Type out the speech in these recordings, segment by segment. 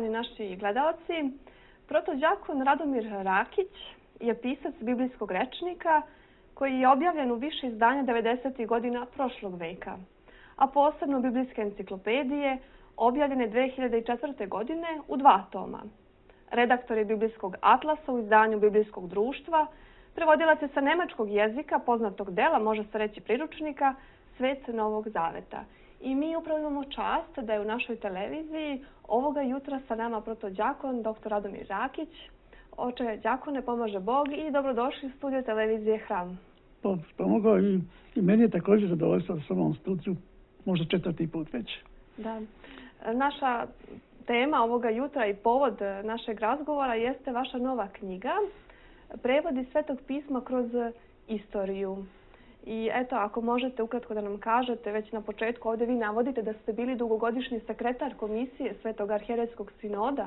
poštovani naši gledalci. Protođakon Radomir Rakić je pisac biblijskog rečnika koji je objavljen u više izdanja 90. godina prošlog veka, a posebno biblijske enciklopedije objavljene 2004. godine u 2 toma. Redaktor je biblijskog atlasa u izdanju Biblijskog društva, prevodilac je sa nemačkog jezika poznatog dela, može se reći priručnika, Svet Novog Zaveta. I mi upravo imamo čast da je u našoj televiziji ovoga jutra sa nama protođakon dr. Radomir Rakić. Oče đakone, pomaže Bog i dobrodošli u studiju televizije Hram. Pomogao i meni je također zadovoljstvo sa ovom studiju, možda 4. put već. Da. Naša tema ovoga jutra i povod našeg razgovora jeste vaša nova knjiga, Prevodi Svetog pisma kroz istoriju. I eto, ako možete ukratko da nam kažete, već na početku ovdje vi navodite da ste bili dugogodišnji sekretar komisije Svetog arhijerejskog sinoda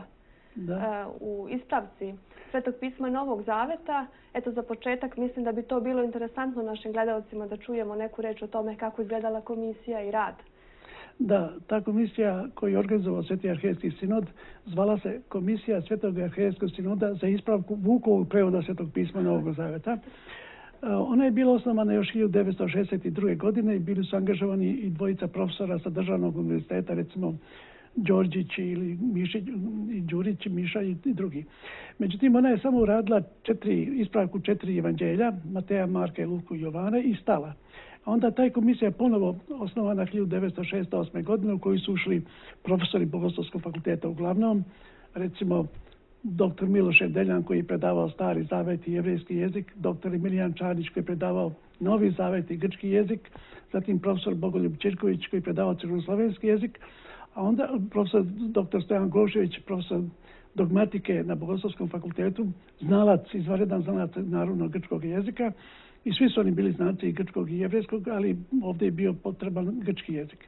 u ispravci Svetog pisma Novog Zaveta. Eto, za početak mislim da bi to bilo interesantno našim gledalcima da čujemo neku reč o tome kako izgledala komisija i rad. Da, ta komisija koju je organizovao Sveti arhijerejski sinod zvala se Komisija Svetog arhijerejskog sinoda za ispravku Vukovog prevoda Svetog pisma Novog Zaveta. Ona je bila osnovana još 1962. godine i bili su angažovani i 2 profesora sa državnog univerziteta, recimo Đorđić ili Đurić, Miša i drugi. Međutim, ona je samo uradila ispravku 4 evanđelja, Mateja, Marka, Luku i Jovana i stala. A onda taj komisija je ponovo osnovana 1968. godine u koju su ušli profesori Bogoslovskog fakulteta uglavnom, recimo dr. Miloš Deljan koji je predavao Stari zavet i jevrejski jezik, dr. Emilijan Čanić koji je predavao Novi zavet i grčki jezik, zatim profesor Bogoljub Čirković koji je predavao crnogoslovenski jezik, a onda profesor dr. Stojan Glošević, profesor dogmatike na Bogoslovskom fakultetu, izvanredan znalac narodnog grčkog jezika, i svi su oni bili znalci i grčkog i jevrejskog, ali ovdje je bio potreban grčki jezik.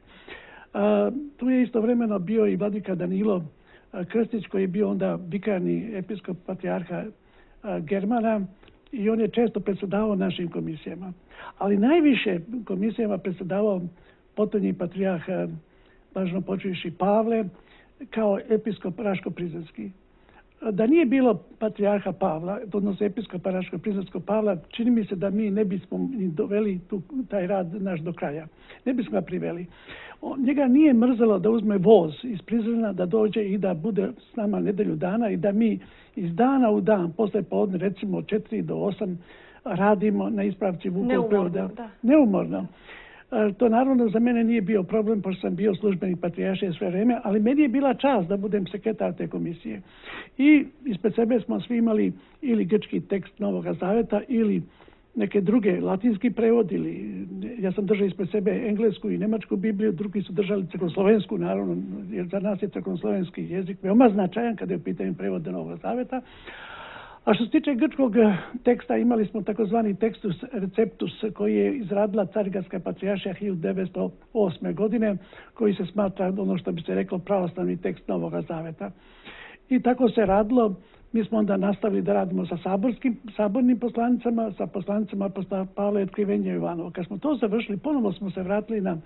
Tu je istovremeno bio i vladika Danilo Krstić koji je bio onda vikarni episkop patrijarha Germana i on je često predsjedavao našim komisijama. Ali najviše komisijama predsjedavao potonji patrijarh blaženo počivši Pavle kao episkop Raško-Prizrenski. Da nije bilo patrijarha Pavla, odnosno episkopa Raško-Prizrenskog Pavla, čini mi se da mi ne bismo ni doveli taj rad naš do kraja. Ne bismo ga priveli. Njega nije mrzelo da uzme voz iz Prizrena, da dođe i da bude s nama nedelju dana i da mi iz dana u dan, posle podne, recimo 4 do 8, radimo na ispravci Vukovog prevoda. Neumorno. To naravno za mene nije bio problem, pošto sam bio službenik patrijaršije sve vreme, ali meni je bila čast da budem sekretar te komisije. I ispred sebe smo svi imali ili grčki tekst Novog Zaveta ili neke druge, latinski prevod, ili ja sam držao ispred sebe englesku i nemačku Bibliju, drugi su držali crkvoslovensku, naravno, jer za nas je crkvoslovenski jezik veoma značajan kada je u pitanju prevoda Novog Zaveta. A što se tiče grčkog teksta, imali smo takozvani Textus Receptus koji je izradila Carigradska patrijaršija 1908. godine, koji se smatra ono što bi se reklo pravoslavni tekst Novog Zaveta. I tako se radilo. Mi smo onda nastavili da radimo sa sabornim poslanicama, sa poslanicama apostola Pavla i Otkrivenja Jovanova. Kad smo to završili, ponovno smo se vratili na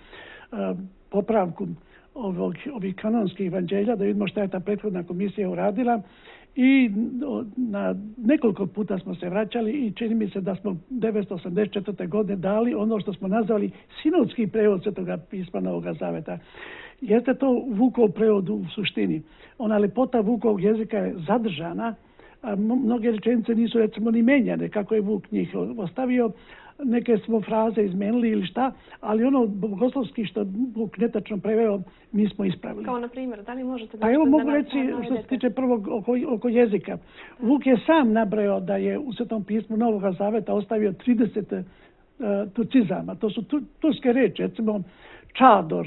popravku ovih kanonskih evanđelja, da vidimo šta je ta prethodna komisija uradila. I na nekoliko puta smo se vraćali i čini mi se da smo 1984. godine dali ono što smo nazvali sinodski prevod Svetoga pisma Novog Zaveta. Jeste to Vukov prevod u suštini. Ona lepota Vukovog jezika je zadržana, a mnoge rečenice nisu recimo ni menjane kako je Vuk njih ostavio. Neke smo fraze izmenili ili šta, ali ono bogoslovski što Vuk netačno preveo, mi smo ispravili. Kao na primjer, da li možete da... Pa evo mogu reći što se tiče prvog oko jezika. Vuk je sam nabrojao da je u Svetom pismu Novog Zaveta ostavio 30 turcizama. To su turske reči, recimo čador,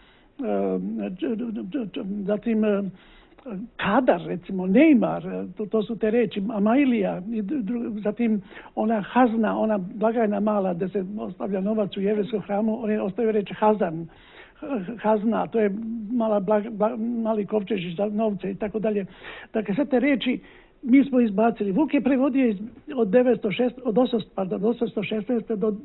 zatim kadar, recimo Neymar, to su te reči, Amailija, zatim ona hazna, ona blagajna mala gdje se ostavlja novac u jevrejskom hramu, on je ostavio reč hazan, hazna, to je mali kovčežić za novce i tako dalje. Dakle, sve te reči mi smo izbacili. Vuk je prevodio od 816. do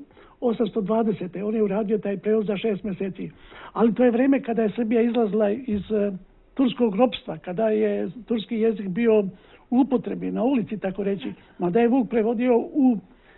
820. On je uradio taj prevod za 6 mjeseci. Ali to je vreme kada je Srbija izlazila iz turskog ropstva, kada je turski jezik bio u upotrebi, na ulici, tako reći, mada je Vuk prevodio u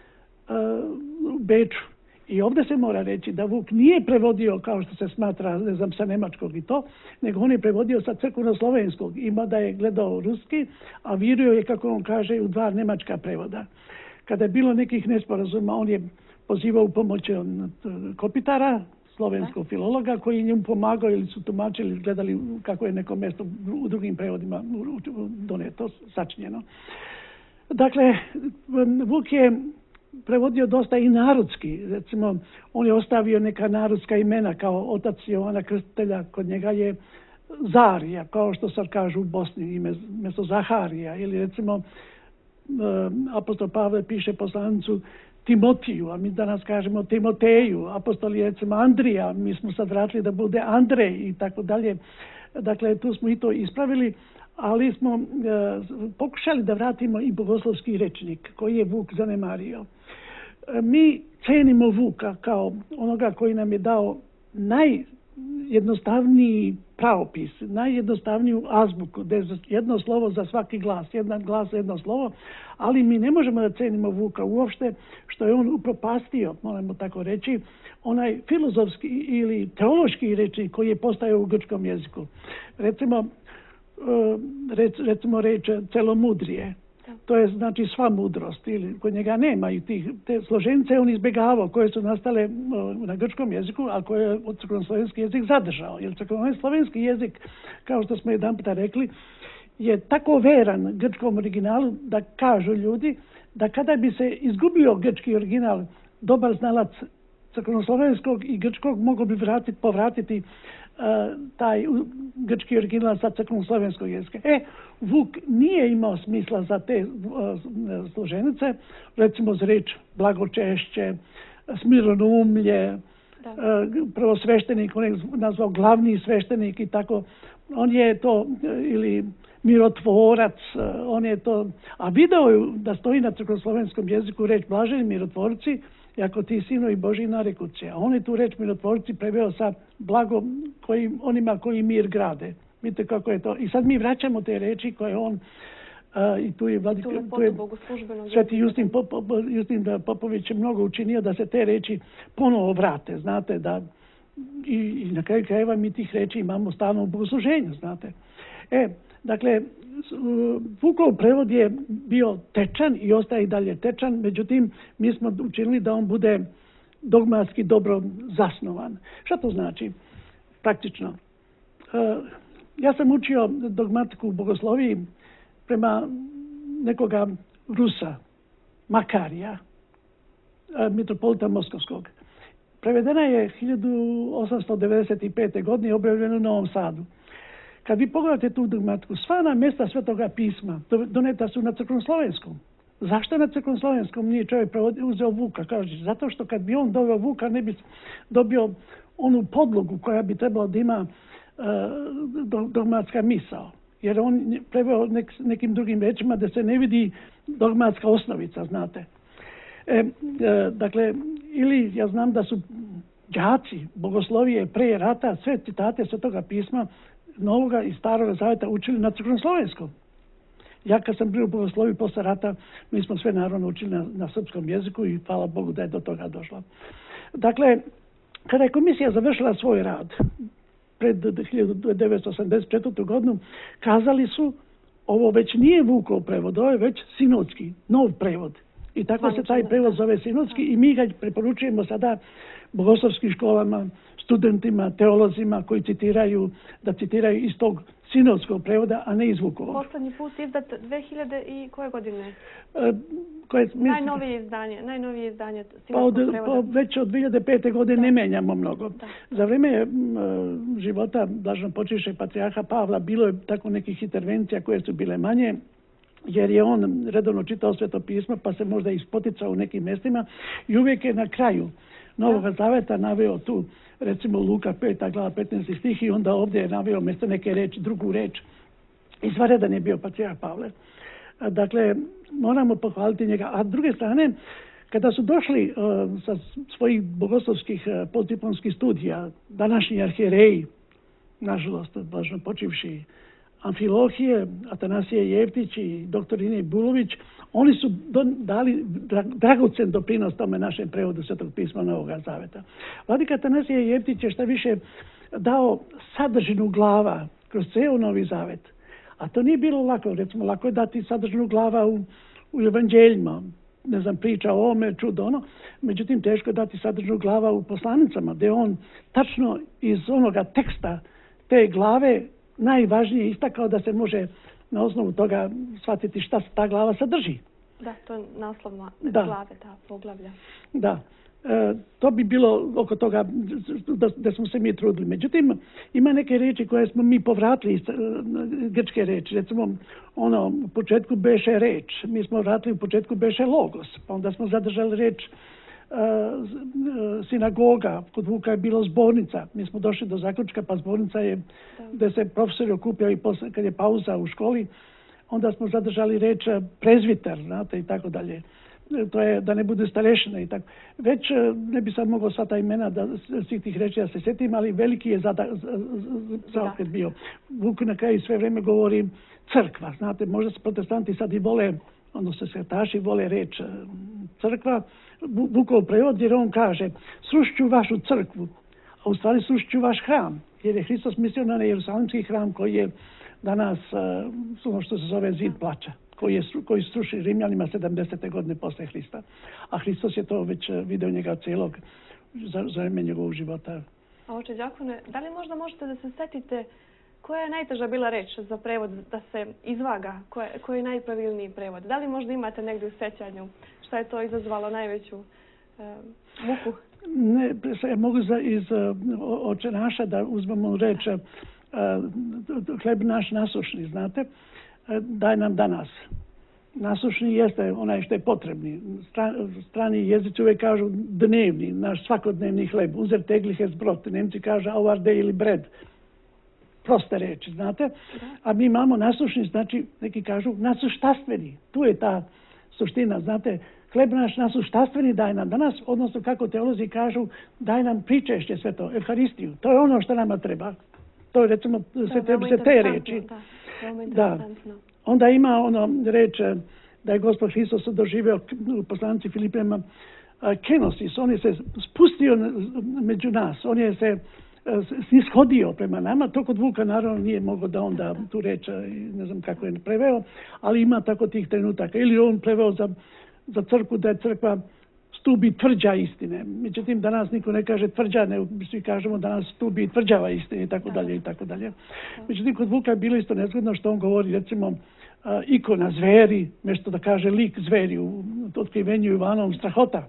Beču. I ovdje se mora reći da Vuk nije prevodio, kao što se smatra, ne znam, sa nemačkog i to, nego on je prevodio sa crkveno-slovenskog. Ima da je gledao ruski, a virio je, kako on kaže, u 2 nemačka prevoda. Kada je bilo nekih nesporazuma, on je pozivao u pomoć Kopitara, slovenskog filologa, koji njemu pomagao ili su tumačili, gledali kako je neko mjesto u drugim prevodima doneto, sačinjeno. Dakle, Vuk je prevodio dosta i narodski. Recimo, on je ostavio neka narodska imena, kao otac Jovana Krstitelja, kod njega je Zarija, kao što sad kažu u Bosni, mjesto Zaharija. Ili recimo, apostol Pavle piše poslanicu Timotiju, a mi danas kažemo Timoteju. Apostol je recimo Andrija, mi smo sad vratili da bude Andrej i tako dalje. Dakle, tu smo i to ispravili, ali smo pokušali da vratimo i bogoslovski rečnik koji je Vuk zanemario. Mi cenimo Vuka kao onoga koji nam je dao najjednostavniji pravopis, najjednostavniju azbuku, da je jedno slovo za svaki glas, jedan glas za jedno slovo, ali mi ne možemo da cenimo Vuka uopšte što je on upropastio, moramo tako reći, onaj filozofski ili teološki rečnik koji je postojao u grčkom jeziku. Recimo reč celomudrije. To je znači sva mudrost, ili kod njega nema i te složenice on izbjegavao koje su nastale na grčkom jeziku, a koje je crkveno-slovenski jezik zadržao. Jer crkveno-slovenski jezik, kao što smo jedan puta rekli, je tako veran grčkom originalu da kažu ljudi da kada bi se izgubio grčki original, dobar znalac crkveno-slovenskog i grčkog mogao bi povratiti taj grčki original sa crkveno-slovenskog jezika. Vuk nije imao smisla za te složenice, recimo za reč blagočešće, smironoumlje, prvo sveštenik, on je nazvao glavni sveštenik i tako. On je to, ili mirotvorac, on je to, a video je da stoji na crkveno-slovenskom jeziku reč blaženi mirotvorci, jako ti sinovi Božji narekuće. A on je tu reč mirotvorci preveo sa blagom onima koji mir grade. Vidite kako je to. I sad mi vraćamo te reči koje on i tu je Sveti Justin Popović je mnogo učinio da se te reči ponovo vrate. Znate, da i na kraju krajeva mi tih reči imamo stalno u bogosluženju, znate. Dakle, Vukov prevod je bio tečan i ostaje i dalje tečan, međutim, mi smo učinili da on bude dogmatski dobro zasnovan. Šta to znači praktično? Ja sam učio dogmatiku u bogosloviji prema nekoga Rusa, Makarija, mitropolita Moskovskog. Prevedena je 1895. godine i objavljena u Novom Sadu. Kad vi pogledate tu dogmatiku, sva na mjesta Svetoga pisma doneta su na crkveno-slovenskom. Zašto na crkveno-slovenskom nije čovjek uzeo Vuka? Kaže, zato što kad bi on doveo Vuka ne bi dobio onu podlogu koja bi trebala da ima dogmatska misao. Jer on preveo nekim drugim rečima da se ne vidi dogmatska osnovica, znate. Dakle, ili ja znam da su đaci bogoslovije pre rata sve citate Svetoga pisma Novoga i Staroga zaveta učili na crkveno-slovenskom. Ja kad sam bio u bogosloviji posle rata, mi smo sve naravno učili na srpskom jeziku i hvala Bogu da je do toga došlo. Dakle, kada je komisija završila svoj rad pred 1984. godinu, kazali su ovo već nije Vukov prevod, ovo je već sinodski, nov prevod. I tako se taj prevod zove sinodski i mi ga preporučujemo sada bogoslovskim školama, studentima, teolozima koji da citiraju iz tog sinodskog prevoda, a ne iz Vukovog. Poslednji put izdat 2000 i koje godine? Najnovije izdanje sinodskog prevoda. Već od 2005. godine ne menjamo mnogo. Za vreme života blaženopočivšeg patrijarha Pavla bilo je tako nekih intervencija koje su bile manje, jer je on redovno čitao Sveto pismo, pa se možda ispoticao u nekim mjestima i uvijek je na kraju Novog zaveta naveo tu, recimo Luka 5. glava 15. stih i onda ovdje je naveo mjesto neke reči, drugu reč. Izvanredan je bio patrijarh Pavle. Dakle, moramo pohvaliti njega. A s druge strane, kada su došli sa svojih bogoslovskih postdiplomskih studija, današnji arhijereji, nažalost, blažno počivši Amfilohije, Atanasije Jeftić i dr. Ine Bulović, oni su dali dragocen doprinos tome našem prevodu Svetog pisma Novoga Zaveta. Vladika Atanasije Jeftić je šta više dao sadržinu glava kroz ceo Novi Zavet. A to nije bilo lako. Recimo, lako je dati sadržinu glava u evanđeljima. Ne znam, priča o ome, čudo ono. Međutim, teško je dati sadržinu glava u poslanicama, gdje on tačno iz onoga teksta te glave najvažnije istakao da se može na osnovu toga shvatiti šta ta glava sadrži. Da, to je naslov glave, da, poglavlja. Da. To bi bilo oko toga da smo se mi trudili. Međutim, ima neke reči koje smo mi povratili iz grčke reči. Recimo, u početku beše reč. Mi smo vratili u početku beše logos. Pa onda smo zadržali reč sinagoga. Kod Vuka je bilo zbornica. Mi smo došli do zaključka, pa zbornica je gdje se profesori okupljaju kad je pauza u školi. Onda smo zadržali reč prezviter, znate, i tako dalje. To je da ne bude starešina i tako. Već ne bi sad mogao sva ta imena svih tih reči da se sjetim, ali veliki je zaokret bio. Vuk na kraju sve vrijeme govori crkva. Znate, možda se protestanti sad i vole, odnosno svetaši vole reč crkva. Vukov prevod jer on kaže srušću vašu crkvu, a u stvari srušću vaš hram. Jer je Hristos mislio na Jerusalimski hram koji je danas ono što se zove zid plača, koji sruši Rimljanima 70. godine posle Hrista. A Hristos je to već video njega cijelog za vreme njegovog života. A oče đakone, da li možda možete da se setite koja je najteža bila reč za prevod da se izvaga? Koji je najpravilniji prevod? Da li možda imate negdje u sećanju šta je to izazvalo najveću muku? Ne, mogu iz oče naša da uzmemo reč hleb naš nasušni, znate, daj nam danas. Nasušni jeste onaj što je potrebni. Strani jezici uvijek kažu dnevni, naš svakodnevni hleb. Uzer teglich es brot. Nemci kažu our daily bread. Proste reči, znate. A mi imamo nasušni, znači neki kažu nasuštastveni. Tu je ta suština, znate. Hleb naš nasuštastveni daj nam danas, odnosno kako teolozi kažu, daj nam pričešće sve to, Evharistiju. To je ono što nama treba. To je recimo se te reči. Da. Onda ima reč da je Gospod Hristos doživio u poslanici Filipima kenosis. On je se spustio među nas. On je se snishodio prema nama. To kod Vuka naravno nije mogao da onda tu reč, ne znam kako je preveo, ali ima tako tih trenutaka. Ili on preveo za crkvu da je crkva stubi tvrđa istine. Međutim, danas niko ne kaže tvrđa, ne, svi kažemo danas stubi tvrđava istine i tako dalje i tako dalje. Međutim, kod Vuka je bilo isto nezgodno što on govori, recimo, ikona zveri, mjesto da kaže lik zveri u otkrivenju Ivanovom strahota.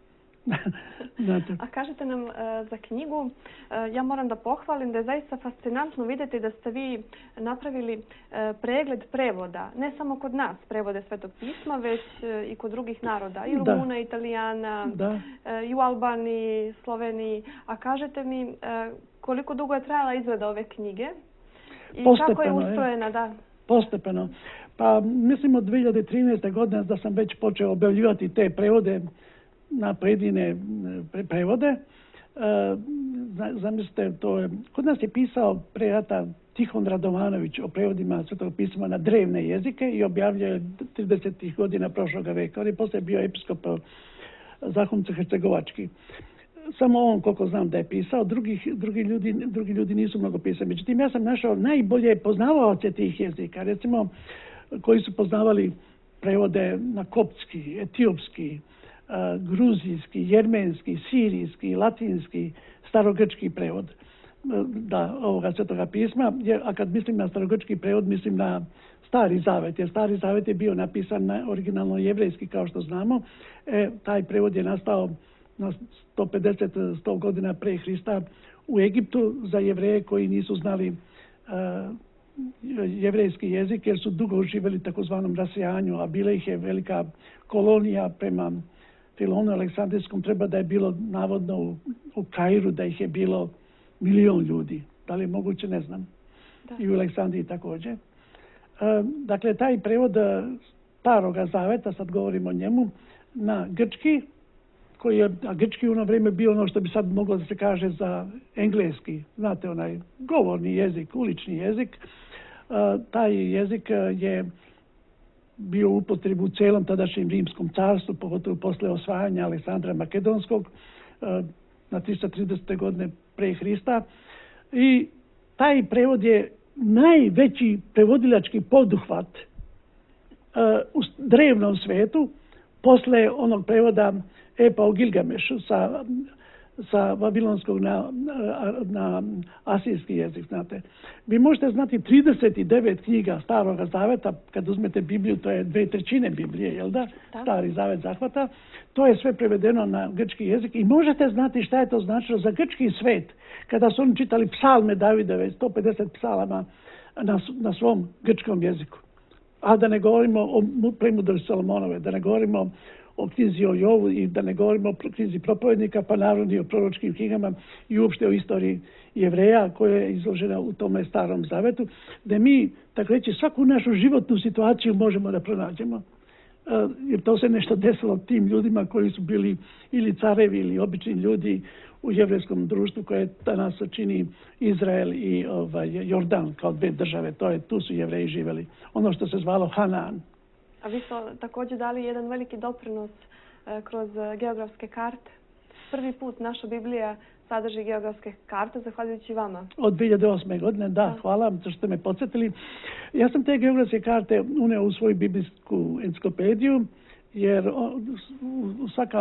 A kažete nam za knjigu, ja moram da pohvalim da je zaista fascinantno vidjeti da ste vi napravili pregled prevoda, ne samo kod nas prevode Svetog pisma, već i kod drugih naroda, i Rumuna, Italijana, i u Albaniji, Sloveniji. A kažete mi koliko dugo je trajala izrada ove knjige i kako je ustrojena? Da. Postepeno. Pa mislim od 2013. godine da sam već počeo objavljivati te prevode na pojedine prevode. Zamislite, kod nas je pisao pre rata Tihon Radovanović o prevodima Svetog pisma na drevne jezike i objavljao je 30. godina prošloga veka. On je poslije bio episkop Zahumco-Hercegovački. Samo on, koliko znam da je pisao, drugi ljudi nisu mnogo pisali. Međutim, ja sam našao najbolje poznavaoce tih jezika, recimo koji su poznavali prevode na koptski, etiopski, gruzijski, jermenski, sirijski, latinski, starogrčki prevod ovoga Svetoga pisma. A kad mislim na starogrčki prevod, mislim na Stari Zavet, jer Stari Zavet je bio napisan na originalno jevrejski, kao što znamo. Taj prevod je nastao na 150-100 godina pre Hrista u Egiptu za Jevreje koji nisu znali jevrejski jezik, jer su dugo živjeli takozvanom rasijanju, a bila ih je velika kolonija prema Filonu Aleksandrijskom. Treba da je bilo navodno u Kairu da ih je bilo 1 milion ljudi. Da li je moguće, ne znam. I u Aleksandriji također. Dakle, taj prevod Staroga Zaveta, sad govorimo o njemu, na grčki, koji je, a grčki u ono vrijeme bio ono što bi sad moglo da se kaže za engleski, znate, onaj govorni jezik, ulični jezik. Taj jezik je bio u upotrebu u celom tadašnjem rimskom carstvu, pogotovo posle osvajanja Aleksandra Makedonskog na 330. godine pre Hrista. I taj prevod je najveći prevodilački poduhvat u drevnom svetu posle onog prevoda Epa o Gilgamešu sa vavilonskog na asirski jezik, znate. Vi možete znati 39 knjiga Staroga zaveta, kad uzmete Bibliju, to je 2/3 Biblije, jel da? Stari zavet zahvata. To je sve prevedeno na grčki jezik i možete znati šta je to značilo za grčki svet kada su oni čitali psalme Davidove, 150 psalama na svom grčkom jeziku. A da ne govorimo o premudrosti Solomonove, da ne govorimo o knjizi o Jovu i da ne govorimo o knjizi propovednika, pa naravno i o proročkim knjigama i uopšte o istoriji Jevreja koja je izložena u tome Starom zavetu, da mi, tako reći, svaku našu životnu situaciju možemo da pronađemo. Jer to se nešto desilo tim ljudima koji su bili ili carevi ili obični ljudi u jevrejskom društvu koje danas čini Izrael i Jordan kao dve države. Tu su Jevreji živjeli. Ono što se zvalo Hanan. A vi ste također dali jedan veliki doprinos kroz geografske karte. Prvi put naša Biblija sadrži geografske karte, zahvaljujući vama. Od 2008. godine, da, hvala vam što ste me podsjetili. Ja sam te geografske karte uneo u svoju biblijsku enciklopediju, jer svaki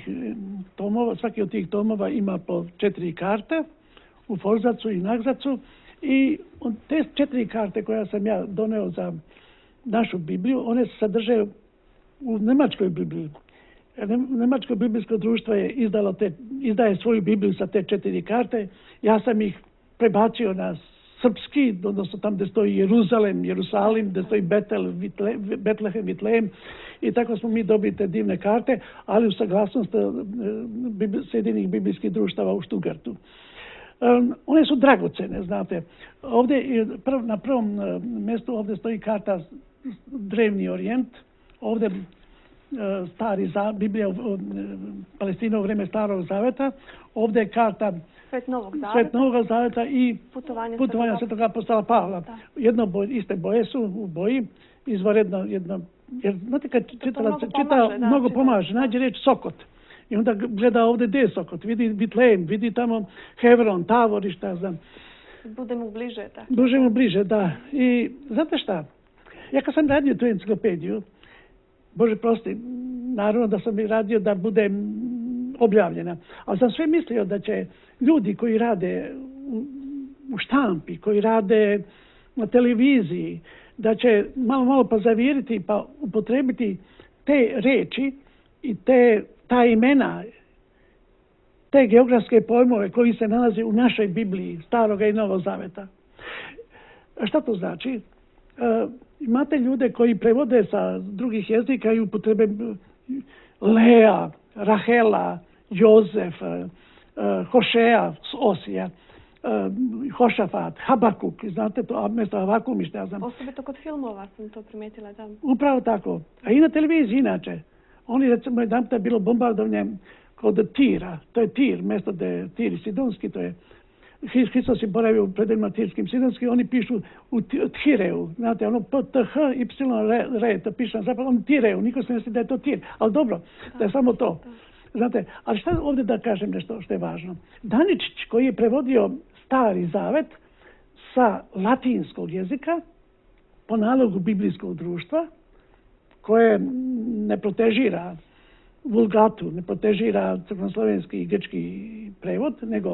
od tih tomova ima po 4 karte u forzacu i nagzacu. I te 4 karte koje sam ja doneo za našu Bibliju, one se sadrže u Nemačkoj Bibliji. Nemačko biblijsko društvo je izdaje svoju Bibliju sa te 4 karte. Ja sam ih prebacio na srpski, odnosno tam gdje stoji Jerusalim, gdje stoji Betlehem, Vitlehem. I tako smo mi dobili te divne karte, ali u saglasnost Sjedinjenih biblijskih društava u Stuttgartu. One su dragocene, znate. Ovdje na prvom mjestu ovdje stoji karta Drevni Orijent, ovdje Biblija Palestina u vrijeme Starog zaveta, ovdje je karta Svet Novog zaveta i putovanja Svetog apostola Pavla. Iste boje su u boji, izvanredno jedno, jer znate kad čita mnogo pomaže, nađe reč Sokot. I onda gleda ovdje gdje je Sokot, vidi Vitlejem, vidi tamo Hevron, Tavor i šta znam. Budemo bliže, tako. Budemo bliže, da. I znate šta? Ja kad sam radio tu enciklopediju, Bože prosti, naravno da sam i radio da bude objavljena, ali sam sve mislio da će ljudi koji rade u štampi, koji rade na televiziji, da će malo pa zaviriti pa upotrebiti te reči i ta imena, te geografske pojmove koji se nalaze u našoj Bibliji, Staroga i Novog zaveta. Šta to znači? Imate ljude koji prevode sa drugih jezika i upotrebe Lea, Rahela, Jozef, Hošea, Osija, Hošafat, Habakuk, znate to, a mjesto Havakum i šta ja znam. Osobito kod filmova sam to primijetila tamo. Upravo tako. A i na televiziji inače. Oni, recimo, jedan puta je bilo bombardovanje kod Tira. To je Tir, mjesto gdje je Tir i Sidonski, to je Hristos je boravio u predivima Tirskim Sidonski, oni pišu u Tireu, znate, ono P-T-H-Y-R, to piše na zapravo, on Tireu, niko se ne misli da je to Tir, ali dobro, da je samo to. Znate, ali šta ovdje da kažem nešto što je važno? Daničić, koji je prevodio Stari zavet sa latinskog jezika, po nalogu biblijskog društva, koje ne protežira vulgatu, ne protežira crkveno-slovenski i grčki prevod, nego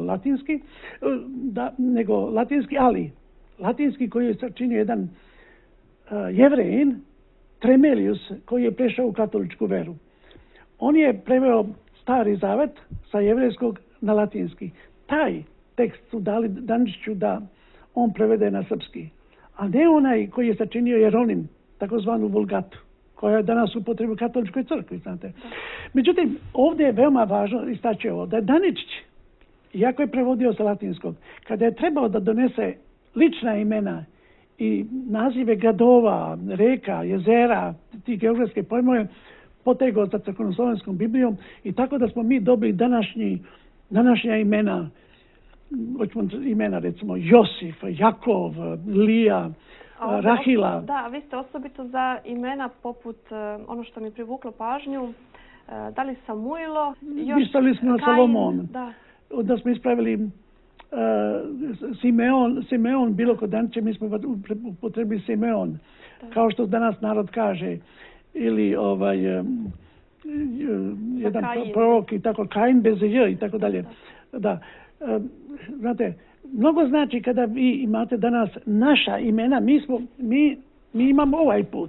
latinski, ali latinski koji je sačinio jedan Jevrejin, Tremelius, koji je prešao u katoličku veru. On je preveo Stari zavet sa jevrejskog na latinski. Taj tekst su dali Daničiću da on prevede na srpski, a ne onaj koji je sačinio Jeronim, takozvanu vulgatu, koja je danas u upotrebi u katoličkoj crkvi, znate. Međutim, ovdje je veoma važno istaći ovo, da je Daničić, iako je prevodio sa latinskog, kada je trebao da donese lična imena i nazive gradova, reka, jezera, ti geografske pojmove, potegao sa crkvenoslovenskom Biblijom i tako da smo mi dobili današnja imena, hoćemo imena recimo Josif, Jakov, Lija, Rahila. Da, vi ste osobito za imena poput, ono što mi privuklo pažnju, da li Samuilo, Mislili smo na Salomon. Da. Onda smo ispravili Simeon, bilo kod Danče, mi smo upotrebili Simeon. Da. Kao što danas narod kaže. Ili jedan prorok i tako, Kain bez J i tako dalje. Da. Znate, mnogo znači kada vi imate danas naša imena, mi imamo ovaj put.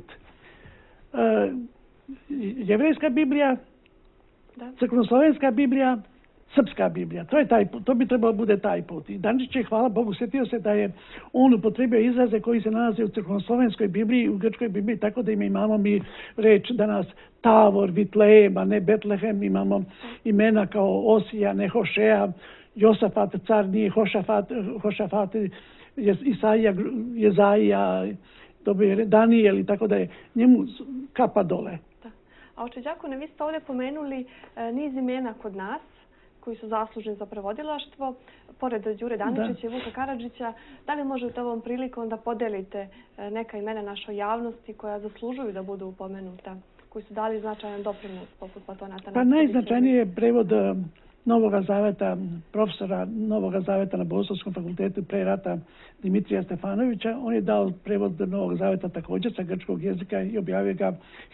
Jevrejska Biblija, crkvenoslovenska Biblija, srpska Biblija. To je taj put, to bi trebalo bude taj put. I Dančić je, hvala Bogu, sjetio se da je on upotrebio izraze koji se nalaze u crkvenoslovenskoj Bibliji, u grčkoj Bibliji, tako da imamo mi reč danas Tavor, Vitlejem, a ne Betlehem, imamo imena kao Osija, ne Hošea, Josafat, car nije Hošafat, Isaija, Jezaija, Danijel i tako da je njemu kapa dole. Da. A oče đakone, vi ste ovdje pomenuli niz imena kod nas koji su zaslužni za prevodilaštvo, pored Đure Daničića i Vuka Karadžića. Da li možete ovom prilikom da podelite neka imena našoj javnosti koja zaslužuju da budu upomenuta, koji su dali značajan doprinos poput Patonata? Pa najznačajniji je prevod Novoga zaveta, profesora Novoga zaveta na Bogoslovskom fakultetu pre rata Dimitrija Stefanovića. On je dao prevod Novog zaveta također sa grčkog jezika i objavio ga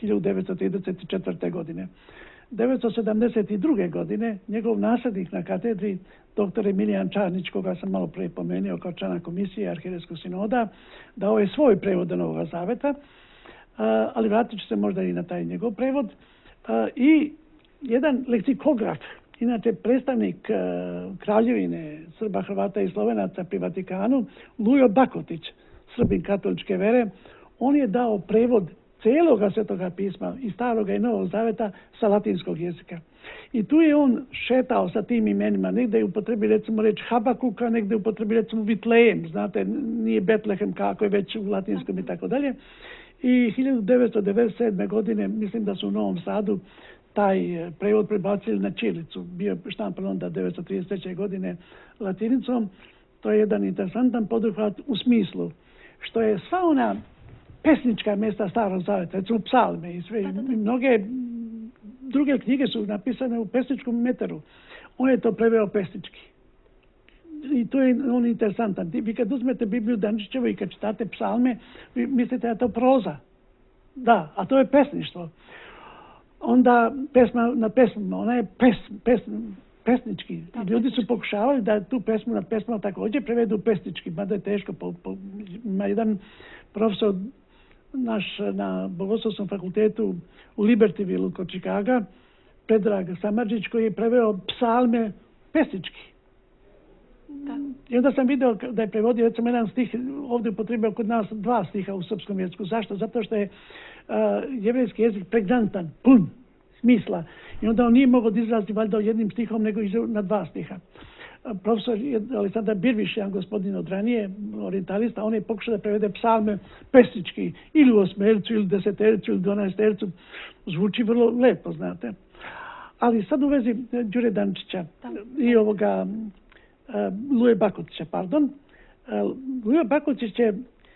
1934. godine. 1972. godine njegov naslednik na katedri, dr. Emilijan Čarnić, koga sam malo prije pomenuo kao člana komisije Arhijerejskog sinoda, dao je svoj prevod Novog zaveta, ali vratit ću se možda i na taj njegov prevod. I jedan leksikograf, inače predstavnik Kraljevine Srba, Hrvata i Slovenaca pri Vatikanu, Lujo Bakotić, Srbin katoličke vere, on je dao prevod cijeloga Svetoga pisma i Staroga i Novog zaveta sa latinskog jezika. I tu je on šetao sa tim imenima. Negdje je upotrebi recimo reč Habakuka, negdje je upotrebi recimo Vitlejem, znate, nije Betlehem kako je već u latinskom i tako dalje. I 1997. godine, mislim da su u Novom Sadu taj prevod prebacili na ćirilicu. Bio je štampan onda 1933. godine latinicom. To je jedan interesantan poduhvat u smislu što je sva ona pesnička mjesta Starog zaveta, recimo psalme i sve. I mnoge druge knjige su napisane u pesničkom meteru. On je to preveo pesnički. I to je on interesantan. Vi kad uzmete Bibliju Dančićevu i kad čitate psalme, vi mislite da je to proza. Da, a to je pesništvo. Onda pesma na pesmama, ona je pesnički. I ljudi su pokušavali da tu pesmu na pesmama također prevedu pesnički, mada je teško. Ima jedan profesor naš na Bogoslovskom fakultetu u Libertyville kod Čikaga, Predrag Samardžić, koji je preveo psalme pesnički. Da. I onda sam video da je prevodio recimo jedan stih, ovdje upotrebio kod nas 2 stiha u srpskom jeziku. Zašto? Zato što je jevrejski jezik pregnantan, pun smisla. I onda on nije mogao izraziti valjda jednim stihom, nego na 2 stiha. Profesor Aleksandar Birviš, jedan gospodin od ranije, orientalista, on je pokušao da prevede psalme pesnički, ili u 8. ili 10. ili 12. Zvuči vrlo lepo, znate. Ali sad u vezi Đure Dančića i ovoga Luje Bakotića, pardon. Luje Bakotić je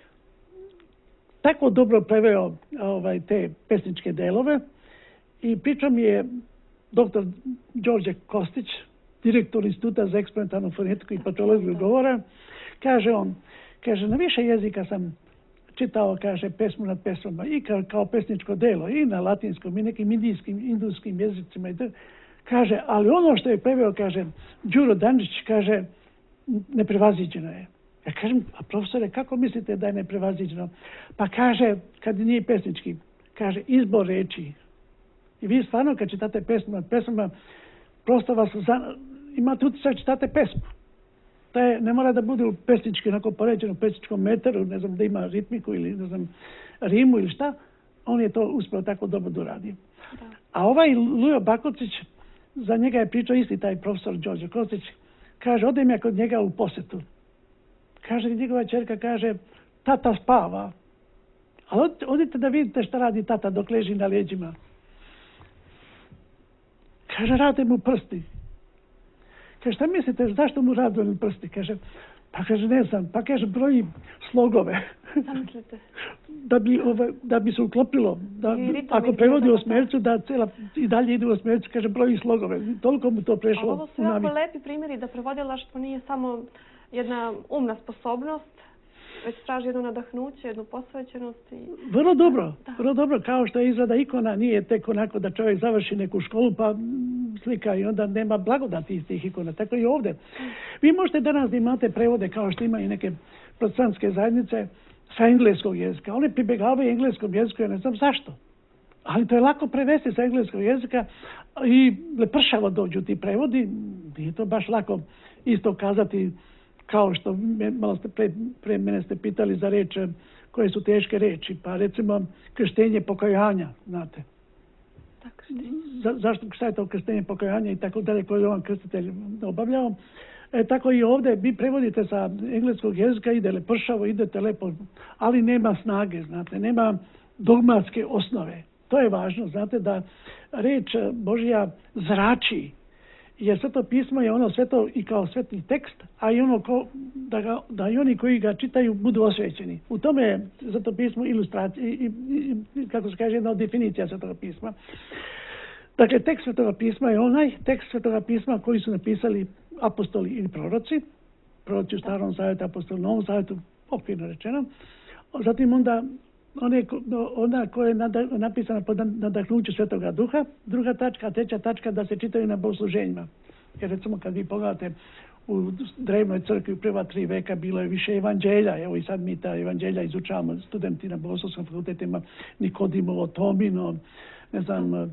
tako dobro preveo te pesničke delove i pričom je dr. Đorđe Kostić, direktor Instituta za eksperimentalnu fonetiku i patologiju govora, kaže on, na više jezika sam čitao, kaže, pesmu nad pesmama i kao pesničko delo i na latinskom i nekim induskim jezicima. Kaže, ali ono što je preveo, kaže, Đuro Dančić, kaže, neprevaziđeno je. Ja kažem, a profesore, kako mislite da je neprevaziđeno? Pa kaže, kad nije pesnički, kaže, izbor reči. I vi stvarno kad čitate pesmu nad pesmama, prosto vas imate utisak čitate pesmu. To je, ne mora da bude u pesnički, onako poređeno u pesničkom meteru, ne znam da ima ritmiku ili ne znam rimu ili šta. On je to uspio tako dobro da uradi. A ovaj Lujo Bakotić, za njega je pričao isti taj profesor Đorđe Kostić. Kaže, odem ja kod njega u posjetu. Kaže, njegova ćerka kaže, tata spava. Ali odite da vidite šta radi tata dok leži na leđima. Kaže, rade mu prsti. Kaže, šta mislite, zašto mu rade prsti? Kaže, pa kaže, ne znam, pa kaže, broji slogove. Zamislite. Da bi se uklopilo. Ako izgleda prevodi da- osmercu, da i dalje ide u osmercu, kaže, broji slogove. Toliko mu to Ali prešlo ovo su u jako naviku. lepi primjeri da prevodilaštvo nije samo jedna umna sposobnost, već traži jedno nadahnuće, jednu posvećenost. Vrlo dobro, kao što je izrada ikona, nije tek onako da čovjek završi neku školu pa slika i onda nema blagodati iz tih ikona. Tako i ovdje. Vi možete danas da imate prevode kao što imaju neke protestantske zajednice sa engleskog jezika. One pribjegavaju engleskom jeziku, ja ne znam zašto. Ali to je lako prevesti sa engleskog jezika i lepršavo dođu ti prevodi. Nije to baš lako isto kazati kao što malo ste pre mene ste pitali za reč koje su teške reči. Pa recimo krštenje pokajanja, znate. Zašto, šta je to krštenje pokajanja i tako dalje koje je on krstitelj obavljao. Tako i ovdje vi prevodite sa engleskog jezika, ide lepršavo, idete lepo, ali nema snage, znate, nema dogmatske osnove. To je važno, znate, da reč Božja zrači, jer Sveto pismo je ono sveto i kao sveti tekst, a i ono da i oni koji ga čitaju budu osvećeni. U tome je Sveto pismo ilustracija i kako se kaže, jedna od definicija Svetoga pisma. Dakle, tekst Svetoga pisma je onaj tekst Svetoga pisma koji su napisali apostoli ili proroci u Starom zavjetu, apostoli u Novom zavjetu, okvirno rečeno. Zatim onda ona koja je napisana pod nadahnuću Svetoga Duha, druga tačka, treća tačka da se čitaju na bogosluženjima. Jer recimo kad vi pogledate u drevnoj crkvi u prva 3 veka bilo je više evanđelja. Evo i sad mi ta evanđelja izučavamo studenti na bogoslovskom fakultetima, Nikodimovo, Tomino, ne znam,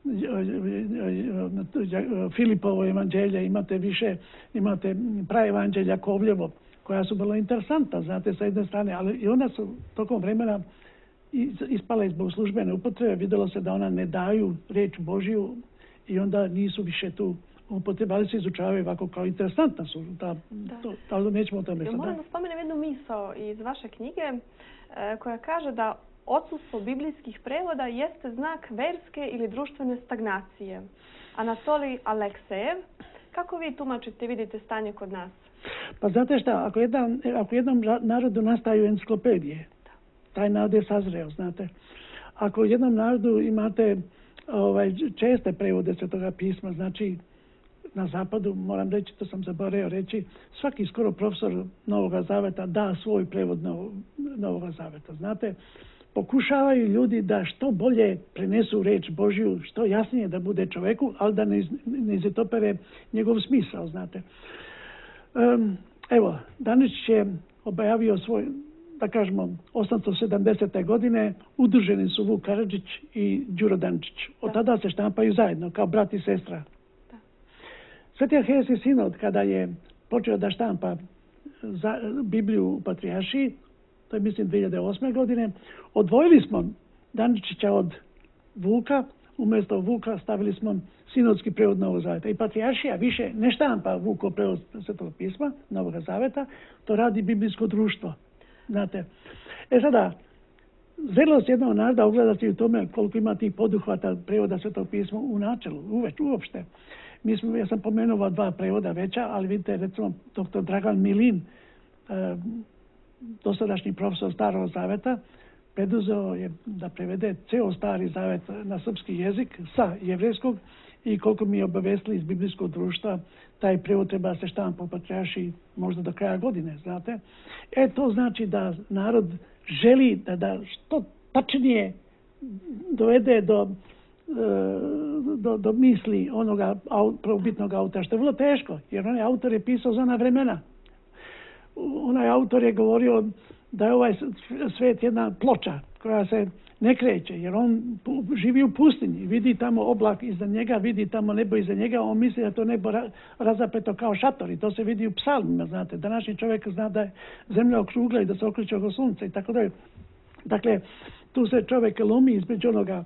Filipovo evanđelje, imate praevanđelja Kovljevo, koja su vrlo interesantna, znate, sa jedne strane, ali i ona su tokom vremena ispala iz bogoslužbene upotrebe, vidjelo se da ona ne daju reč Božju i onda nisu više tu upotrebe, ali se izučavaju ovako kao interesantna su. Ali nećemo o tome sada. Moram da spomenem jednu misao iz vaše knjige koja kaže da odsustvo biblijskih prevoda jeste znak verske ili društvene stagnacije. Anatolij Aleksejev, kako vi tumačite, vidite stanje kod nas? Pa znate šta, ako jednom narodu nastaju enciklopedije, taj narod je sazreo, znate. Ako u jednom narodu imate česte prevode Svetoga pisma, znači na zapadu, moram reći, to sam zaboravio reći, svaki skoro profesor Novoga zaveta da svoj prevod Novoga zaveta. Znate, pokušavaju ljudi da što bolje prenesu reč Božju, što jasnije da bude čoveku, ali da ne izotopere njegov smisao, znate. Evo, Daničić je objavio svoj, da kažemo, 870. godine, udruženi su Vuk Karadžić i Đuro Daničić. Od tada se štampaju zajedno, kao brat i sestra. Sveti arhierejski sinod, kada je počeo da štampa Bibliju u Patrijaršiji, to je mislim 2008. godine, odvojili smo Daničića od Vuka, umjesto Vuka stavili smo sinodski prevod Novog zaveta. I Patrijaršija više ne štampa Vukov prevod Svetog pisma, Novog zaveta, to radi biblijsko društvo. Znate. Sada, zrelost jednog naroda ogleda se u tome koliko ima tih poduhvata prevoda Svetog pisma u načelu, uopšte. Ja sam pomenuo 2 prevoda veća, ali vidite, recimo, dr. Dragan Milin, dosadašnji profesor Starog zaveta, preduzeo je da prevede ceo Stari zavet na srpski jezik sa jevrejskog i koliko mi je obavestili iz biblijskog društva, taj prevod treba se štampa u Patrijaršiji možda do kraja godine, znate. To znači da narod želi da što tačnije dovede do misli onoga prvobitnog autora, što je vrlo teško, jer onaj autor je pisao za ona vremena. Onaj autor je govorio da je ovaj svet jedna ploča koja se ne kreće, jer on živi u pustinji, vidi tamo oblak iza njega, vidi tamo nebo iza njega, on misli da to nebo razapeto kao šator i to se vidi u psalmima, znate. Današnji čovjek zna da je zemlja okrugla i da se okreće oko sunca i tako dalje. Dakle, tu se čovjek lomi između onoga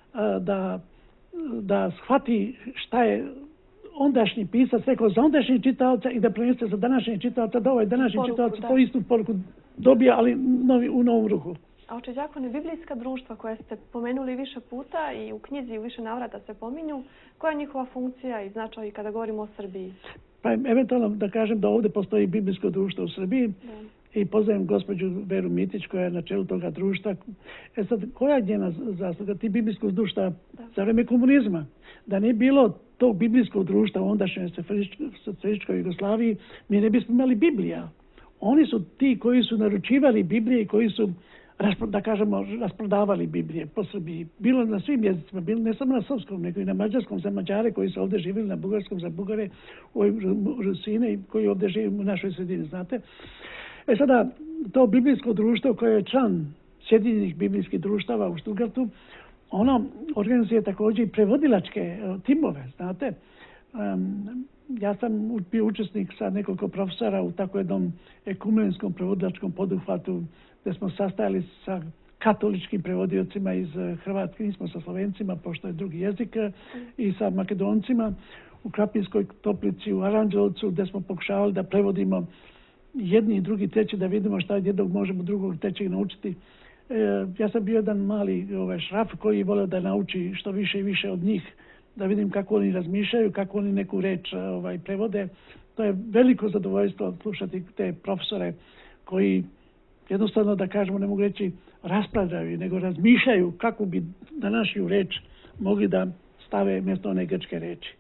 da shvati šta je ondašnji pisac rekao za ondašnji čitaoca i da prenese za današnji čitaoca, da ovaj današnji čitaoc to istu poruku dobija, ali u novom ruhu. A oče đakone, biblijska društva koje ste pomenuli više puta i u knjizi u više navrata se pominju, koja je njihova funkcija i značaj kada govorimo o Srbiji? Pa eventualno da kažem da ovdje postoji biblijsko društvo u Srbiji i poznajem gospođu Veru Mitić koja je na čelu toga društva. Sad, koja je njena zasluga? Ti biblijskog društva za vreme komunizma. Da nije bilo tog biblijskog društva u ondašnjoj socijalističkoj Jugoslaviji, mi ne bismo imali Biblija. Oni su ti koji su naručivali Biblije i koji su, da kažemo, rasprodavali Biblije po Srbiji. Bilo na svim jezicima, bilo ne samo na srpskom, nego i na mađarskom za Mađare koji su ovdje živjeli, na bugarskom za Bugare, u Rusine koji ovdje žive u našoj sredini, znate. Sada, to biblijsko društvo koje je član Sjedinjenih biblijskih društava u Stuttgartu, ono organizuje također i prevodilačke timove, znate. Ja sam bio učesnik sa nekoliko profesora u tako jednom ekumenskom prevodilačkom poduhvatu gdje smo sastajali sa katoličkim prevodiocima iz Hrvatske, nismo sa Slovencima, pošto je drugi jezik, i sa Makedoncima u Krapinskoj Toplici, u Aranđelovcu, gdje smo pokušavali da prevodimo jedni i drugi, treći, da vidimo šta jednog možemo drugog trećeg naučiti. Ja sam bio jedan mali šraf koji je volio da nauči što više i više od njih, da vidim kako oni razmišljaju, kako oni neku reč prevode. To je veliko zadovoljstvo slušati te profesore koji jednostavno, da kažemo, ne mogu reći raspravljaju, nego razmišljaju kako bi današnju reč mogli da stave mjesto one grčke reči.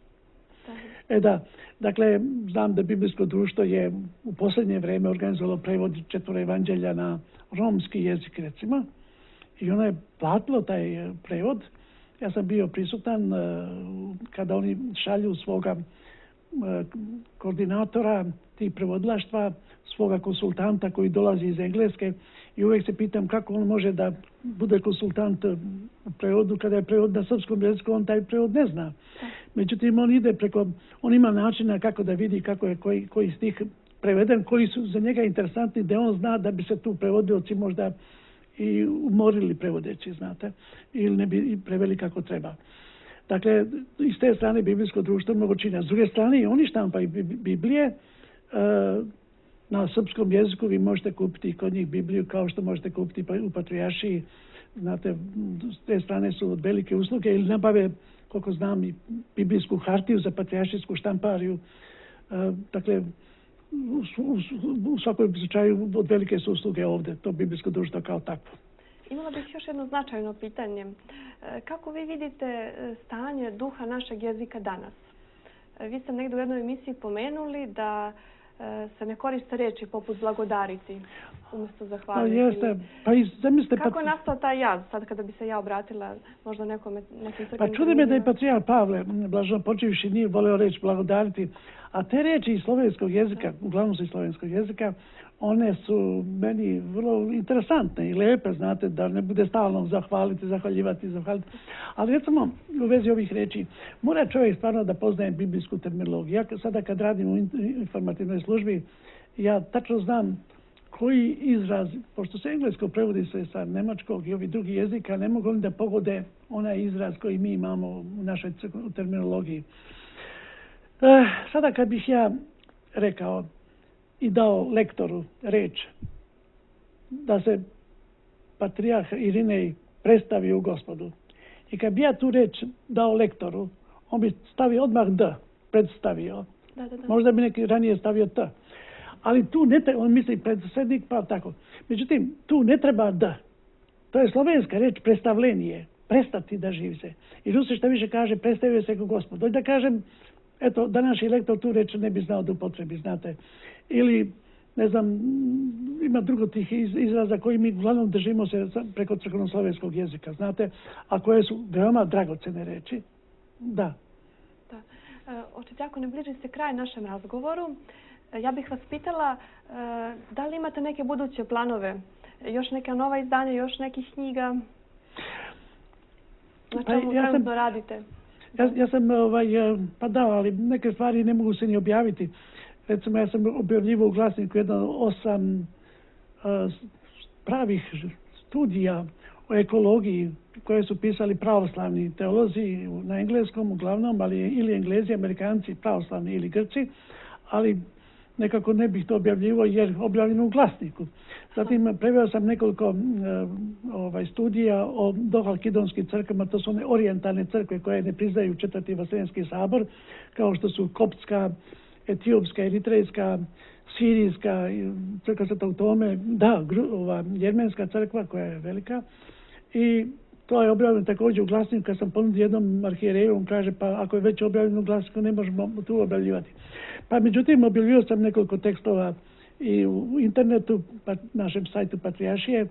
Dakle, znam da biblijsko društvo je u posljednje vrijeme organizovalo prevod 4 evanđelja na romski jezik, recimo, i ono je platilo taj prevod. Ja sam bio prisutan kada oni šalju svoga koordinatora tih prevodilaštva, svoga konsultanta koji dolazi iz Engleske, i uvijek se pitam kako on može da bude konsultant u prevodu kada je prevod na srpskom jeziku, on taj prevod ne zna. Međutim, on ima načina kako da vidi kako je koji stih preveden, koji su za njega interesantni, da on zna da bi se tu prevodioci možda i umorili prevodeći, znate, ili ne bi preveli kako treba. Dakle, iz te strane biblijsko društvo mnogo čini. S druge strane, oni štampaju Biblije. Na srpskom jeziku vi možete kupiti kod njih Bibliju kao što možete kupiti u Patrijaršiji. Znate, s te strane su od velike usluge, ili nabave, koliko znam, i biblijsku hartiju za patrijaršijsku štampariju. Dakle, u svakom slučaju od velike su usluge ovdje, to biblijsko društvo kao takvo. Imala bih još jedno značajno pitanje. Kako vi vidite stanje duha našeg jezika danas? Vi ste negdje u jednoj emisiji pomenuli da se ne koriste riječi poput blagodariti umjesto zahvaliti. Kako je nastao taj jaz, sad kada bi se ja obratila možda nekim crkvenim? Pa čudi me da je patrijarh Pavle, blaženo počivši, nije voleo reći blagodariti, a te riječi iz slovenskog jezika, uglavnom su iz slovenskog jezika, one su meni vrlo interesantne i lepe, znate, da ne bude stalno zahvaljivati. Ali recimo, u vezi ovih riječi, mora čovjek stvarno da poznaje biblijsku terminologiju. Ja sada kad radim u informativnoj službi, ja tačno znam koji izraz, pošto se englesko prevodi se sa nemačkog i ovih drugih jezika, ne mogu da pogode onaj izraz koji mi imamo u našoj terminologiji. Sada kad bih ja rekao i dao lektoru reč da se patrijarh Irinej predstavio u Gospodu, i kad bi ja tu reč dao lektoru, on bi stavio odmah D, predstavio. Možda bi neki ranije stavio T. Ali tu ne treba, on misli predsednik, pa tako. Međutim, tu ne treba D. To je slovenska reč predstavljenje, prestati da živi se. I Rusi šta više kaže, predstavio se kao Gospod. Dođe da kažem, eto, današnji lektor tu reč ne bi znao da upotrebi, znate. Ili, ne znam, ima drugo tih izraza koji mi uglavnom držimo se preko crkveno-slovenskog jezika, znate, a koje su veoma dragocene reči. Da. Oče đakone, bliži se kraj našem razgovoru. Ja bih vas pitala da li imate neke buduće planove, još neka nova izdanja, još nekih knjiga? Na čemu trenutno radite? Ja sam, ali neke stvari ne mogu se ni objaviti. Recimo, ja sam objavljivao u Glasniku 8 pravih studija o ekologiji koje su pisali pravoslavni teolozi na engleskom uglavnom, ali ili Englezi, Amerikanci, pravoslavni ili Grci, ali nekako ne bih to objavljivo jer objavljeno u glasniku. Zatim preveo sam nekoliko studija o dohalkidonskim crkvama, to su one orijentalne crkve koje ne priznaju Četvrti Vaseljenski sabor, kao što su koptska, etiopska, eritrejska, sirijska, crkva Svetog Tome, jermenska crkva koja je velika. I to je objavljeno također u glasniku. Kad sam ponudio jednom arhijereju, on kaže pa ako je već objavljeno u glasniku ne možemo tu objavljivati. Pa međutim objavljivao sam nekoliko tekstova i u internetu, našem sajtu Patrijaršije.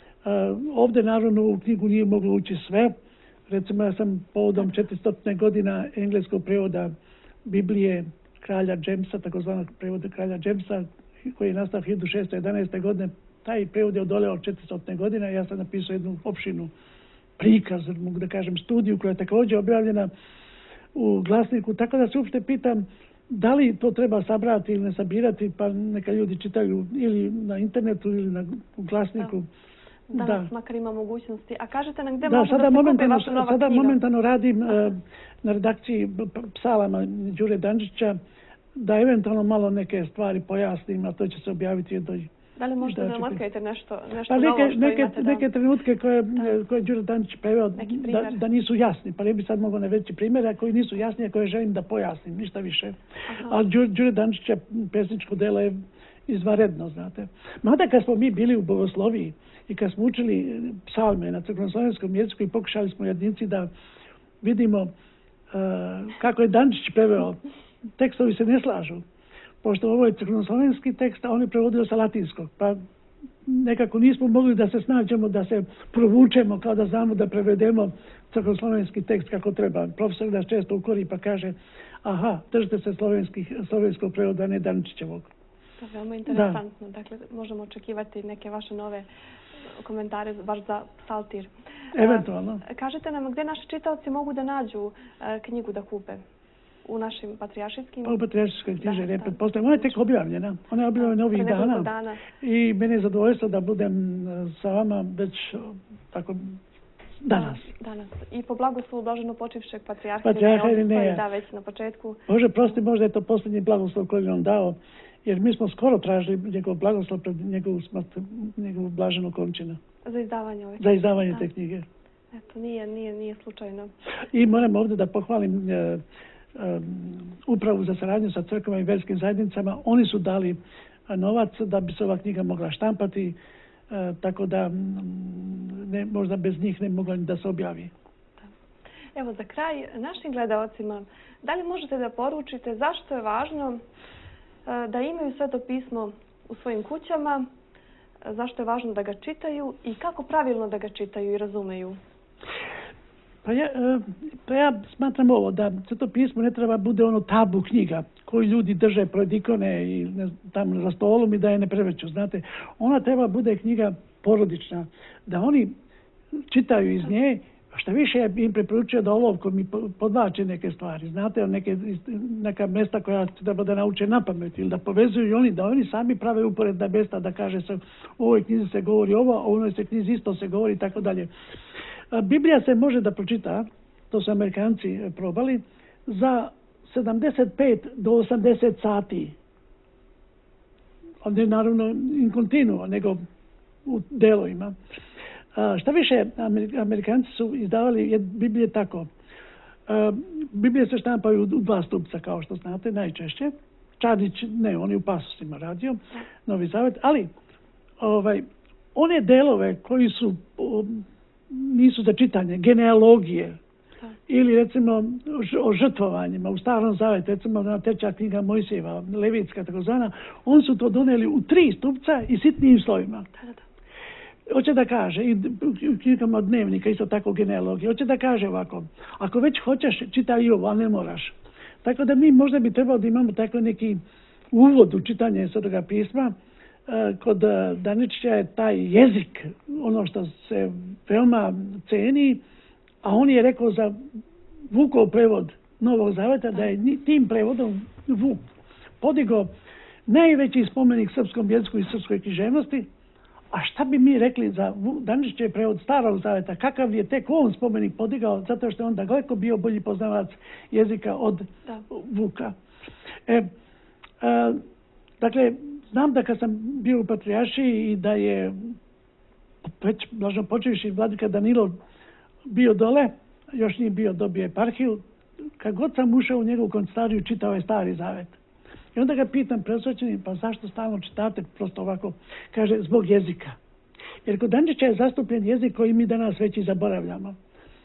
Ovdje naravno u knjigu nije moglo ući sve. Recimo ja sam povodom 400 godina engleskog prevoda Biblije kralja Jamesa, takozvanog prevoda kralja Jamesa, koji je nastao 1611. godine. Taj prevod je odoleo 400 godina. Ja sam napisao jednu opširnu prikaz, mogu da kažem studiju, koja je također objavljena u glasniku. Tako da se uopšte pitam da li to treba sabrati ili ne sabirati, pa neka ljudi čitaju ili na internetu ili u glasniku. Danas makar ima mogućnosti. A kažete nam gdje može da se kupi vaša nova knjiga? Sada momentalno radim na redakciji psalama Đure Dančića, da eventualno malo neke stvari pojasnim, a to će se objaviti jednoj. Da li možete da nam otkrijete nešto novo što imate da... Neke trenutke koje Đure Dančić preveo da nisu jasni, pa ne bi sad mogao naveći primjere koji nisu jasni, a koje želim da pojasnim, ništa više. Ali Đure Dančića pesničko delo je izvanredno, znate. Mada kad smo mi bili u bogosloviji i kad smo učili psalme na crkvenoslovenskom jeziku i pokušali smo jednici da vidimo kako je Dančić preveo, tekstovi se ne slažu. Pošto ovo je crkvenoslovenski tekst, a on je prevodio sa latinskog. Pa nekako nismo mogli da se snađemo, da se provučemo kao da znamo da prevedemo crkvenoslovenski tekst kako treba. Profesor nas često ukori pa kaže aha, držite se slovenskog prevoda, ne Dančićevog. To je veoma interesantno. Dakle, možemo očekivati neke vaše nove komentare baš za psaltir. Eventualno. Kažete nam gdje naši čitaoci mogu da nađu knjigu da kupe? U našim patrijaršijskim... U patrijaršijskoj knjižari, pretpostavljam. Ona je tek objavljena. Ona je objavljena ovih dana. I meni je zadovoljstvo da budem sa vama već tako danas. I po blagoslovu Blaženo počivšeg patrijarha Irineja, da već na početku. Bože, prosti, možda je to posljednji blagoslov koji je on dao, jer mi smo skoro tražili njegov blagoslov pred njegovu smrt, njegovu blaženu končinu. Za izdavanje ove knjige. Za izdavanje te knjige. Eto, nije slučajno. I moram ovdje da pohvalim upravu za saradnju sa crkvama i vjerskim zajednicama. Oni su dali novac da bi se ova knjiga mogla štampati, tako da možda bez njih ne mogla ni da se objavi. Evo za kraj, našim gledaocima, da li možete da poručite zašto je važno da imaju Sveto pismo u svojim kućama, zašto je važno da ga čitaju i kako pravilno da ga čitaju i razumeju? Pa ja smatram ovo, da Sveto pismo ne treba bude ono tabu knjiga koju ljudi drže pred ikone i tamo za stolom i da je ne prevrću, znate. Ona treba bude knjiga porodična, da oni čitaju iz nje, šta više ja im preporučio da olovkom mi podvače neke stvari, znate, neka mjesta koja treba da nauče na pamet ili da povezuju i oni, da oni sami prave uporedna mjesta, da kaže se u ovoj knjizi se govori ovo, a u ovoj se knjizi isto se govori i tako dalje. Biblija se može da pročita, to su Amerikanci probali, za 75 do 80 sati. Onda je naravno in continuo, nego u delovima. Šta više, Amerikanci su izdavali Biblije tako. Biblije se štampaju u 2 stupca, kao što znate, najčešće. Čadić, ne, on je u pasusima radio, Novi Zavet, ali one delove koji su nisu za čitanje, genealogije ili recimo o žrtvovanjima u Starom Zavetu, recimo na 3. knjiga Mojsijeva, Levitska takozvana, oni su to doneli u 3 stupca i sitnijim slovima. Hoće da kaže, i u knjigama dnevnika isto tako genealogije, hoće da kaže ovako, ako već hoćeš, čitaj i ovo, a ne moraš. Tako da mi možda bi trebalo da imamo tako neki uvod u čitanje Svetoga pisma. Kod Dančića je taj jezik ono što se veoma ceni, a on je rekao za Vukov prevod Novog Zaveta da je tim prevodom Vuk podigao najveći spomenik srpskom jeziku i srpskoj književnosti. A šta bi mi rekli za Dančićev prevod Starog Zaveta? Kakav je tek on spomenik podigao, zato što je on daleko bio bolji poznavac jezika od Vuka. Dakle, znam da kad sam bio u Patrijaršiji i da je već blažno počevši vladika Danilo bio dole, još nije bio dobio eparhiju, kad god sam ušao u njegovu kancelariju, čitao je Stari Zavet. I onda ga pitam, presvećeni, pa zašto stalno čitate prosto ovako? Kaže, zbog jezika. Jer kod Andžića je zastupljen jezik koji mi danas već i zaboravljamo.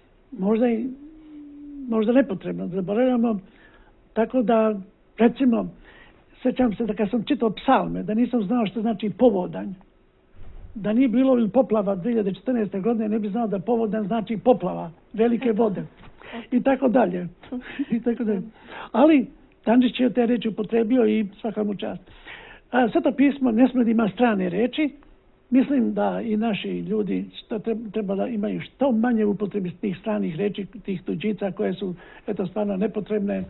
Možda nepotrebno zaboravljamo, tako da, recimo, sjećam se da kad sam čitao psalme, da nisam znao što znači povodanj. Da nije bilo ili poplava 2014. godine, ne bi znao da povodanj znači poplava, velike vode. I tako dalje. Ali Andžić je te reči upotrebio i svaka mu čast. Sveto pismo ne smije da ima strane reči. Mislim da i naši ljudi treba da imaju što manje upotrebi tih stranih reči, tih tuđica koje su stvarno nepotrebne.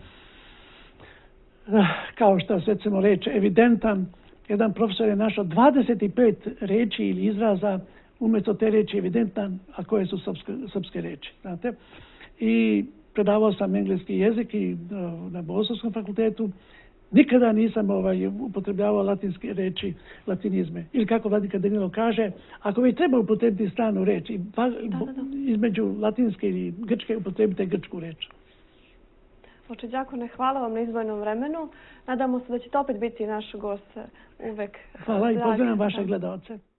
Kao što se recimo reč evidentan. Jedan profesor je našao 25 reči ili izraza umjesto te reči evidentan, a koje su srpske reči. Znate? I predavao sam engleski jezik i na Bogoslovskom fakultetu. Nikada nisam upotrebljavao latinske reči, latinizme. Ili kako vladika Danilo kaže, ako već treba upotrebiti stranu reč, između latinske ili grčke upotrebite grčku reč. Oče đakone, hvala vam na izdvojenom vremenu. Nadamo se da ćete opet biti naš gost uvek. Hvala i pozdravljam vaše gledalce.